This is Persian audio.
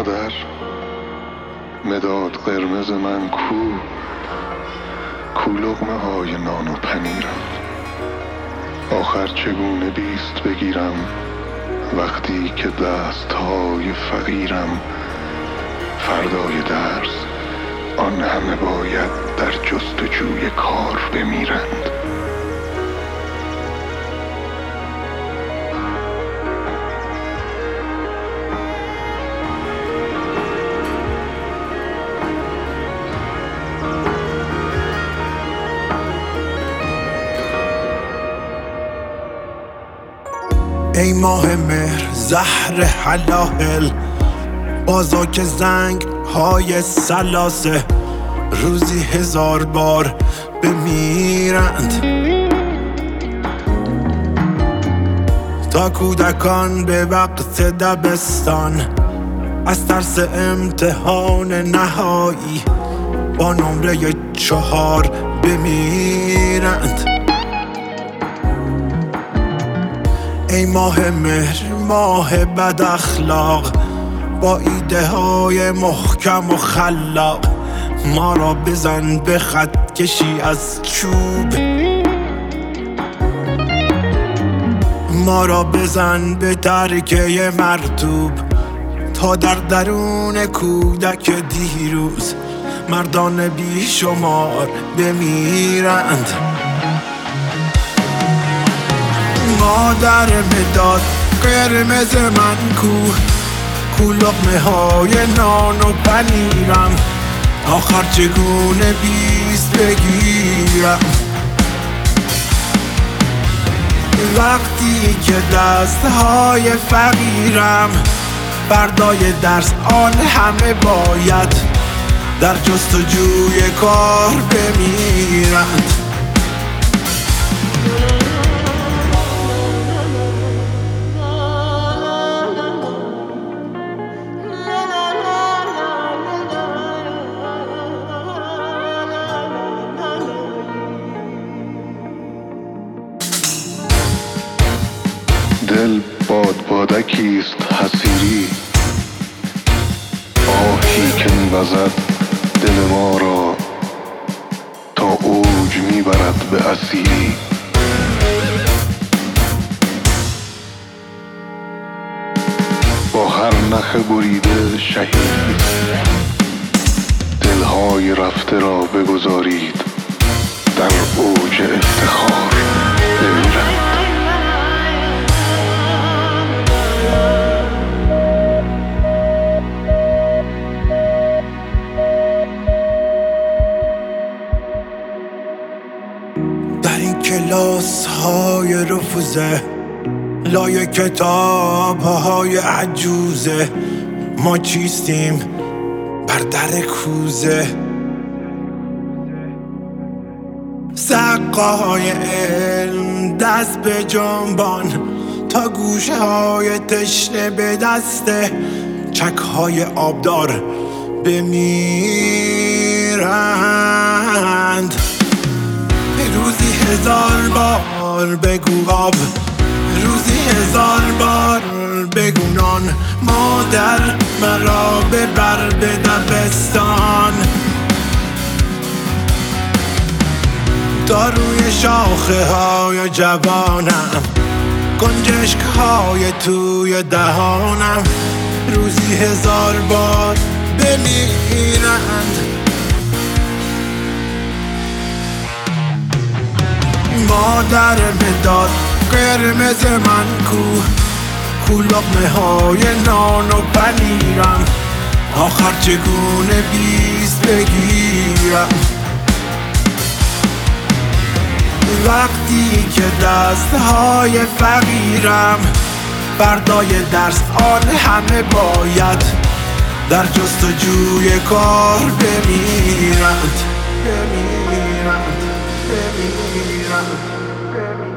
مادر، مداد قرمز من کو لقمه های نان و پنیرم. آخر چگونه بیست بگیرم وقتی که دست های فقیرم. فردای درس آن همه باید در جستجوی کار بمیرند. ای ماه مهر زهر حلاهل، بازا که زنگ های سلاسه روزی 1000 بار بمیرند. تا کودکان به وقت دبستان از ترس امتحان نهایی با نمره 4 بمیرند. ای ماه مهر ماه بد اخلاق، با ایده های محکم و خلاق ما را بزن به خط کشی از چوب. ما را بزن به ترکه مرطوب تا در درون کودک دیروز مردان بیشمار بمیرند. مادر مداد قرمز من کو لقمه های نان و پنیرم. آخر چگونه بیست بگیرم وقتی که دست های فقیرم. فردای درس آن همه باید در جستجوی کار بمیرند. دل بادکیست حسیری، آهی که می‌وزد دل ما را تا اوج میبرد به اسیری. با هر نخ بریده شهید دلهای رفته را بگذارید در اوج افتخار بمیرند. در این کلاس های رفوزه لای کتاب های عجوزه ما چیستیم بر در کوزه. سقاهای علم دست به جنبان تا گوشه های تشنه به دسته چک های آبدار بمیرند. روزی 1000 بار بگو آب، روزی 1000 بار بگو نان. مادر مرا ببر به دبستان تا روی شاخه های جوانم گنجشک های توی دهانم روزی 1000 بار بمیرند. مادر مداد قرمز من کو لقمه های نان و پنیرم. آخر چگونه بیست بگیرم وقتی که دست های فقیرم. فردای درس آن همه باید در جستجوی کار بمیرند.